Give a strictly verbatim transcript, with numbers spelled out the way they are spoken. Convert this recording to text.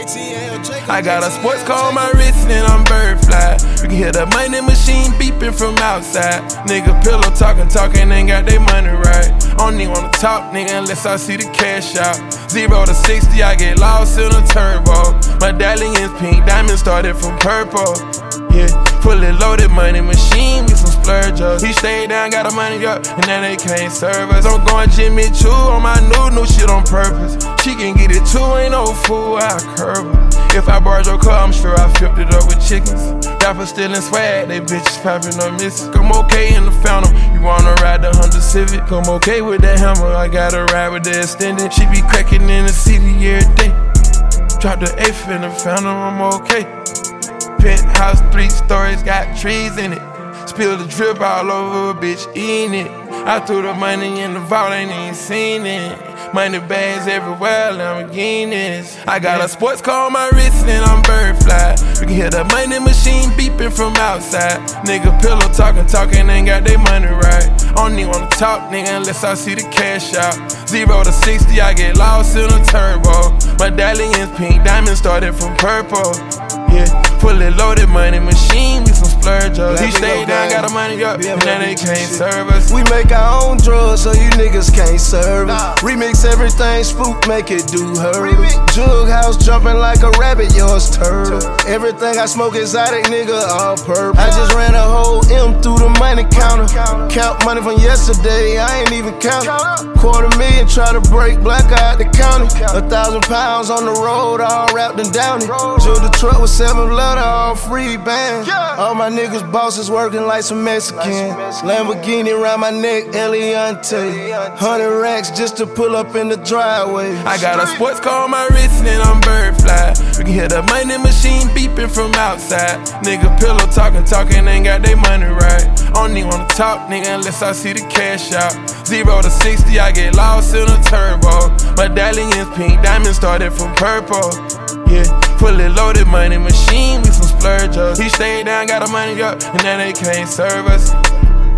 I got a sports car on my wrist and I'm bird fly. You can hear the money machine beeping from outside. Nigga pillow talking, talking, ain't got they money right. I don't even wanna talk, nigga, unless I see the cash out. Zero to sixty, I get lost in a turbo. My medallion's pink, diamonds started from purple. Yeah, fully loaded money machine, we some splurgers. He stayed down, got the money up, and now they can't serve us. I'm going Jimmy Choo on my new, new shit on purpose. She can get it too, ain't no fool, I curve her. If I borrowed your car, I'm sure I flipped it up with chickens. Rappers still in swag, they bitches popping on misses. I'm okay in the Phantom, you wanna ride the Honda Civic? I'm okay with that hammer, I gotta ride with the extended. She be cracking in the city every day. Drop the eighth in the Phantom, I'm okay. Penthouse, three stories, got trees in it. Spill the drip all over, bitch, eating it. I threw the money in the vault, ain't even seen it. Money bags everywhere, Lamborghinis. I got a sports car on my wrist and I'm bird fly. You can hear the money machine beeping from outside. Nigga pillow talking, talking, ain't got they money right. I don't even wanna talk, nigga, unless I see the cash out. Zero to sixty, I get lost in a turbo. My medallion's pink, diamonds started from purple. Yeah, fully loaded money machine, we some splurgers. He stayed down, got the money up, and now they can't serve us. We make our own drugs, so you niggas can't serve us. Remix everything, spook, make it do her. Jug house jumping like a rabbit, yours turtle. Everything I smoke exotic, nigga, all purple. I just ran a whole M through the money counter. Count money from yesterday, I ain't even count. Quarter million, try to break black out the county. A thousand pounds on the road, all wrapped and down it. Drove the truck with seven letter, all free band. All my niggas bosses working like some Mexican. Lamborghini around my neck, Eliante. Hundred racks just to pull up in the driveway. I got a sports car on my wrist and I'm bird fly. You can hear the money machine beeping from outside. Nigga pillow talking, talking, ain't got they money right. I don't even wanna talk, nigga, unless I see the cash out. Zero to sixty, I get lost in a turbo. My medallion's pink, diamonds started from purple. Yeah, fully loaded money machine, we some splurgers. He stayed down, got the money up, and now they can't serve us.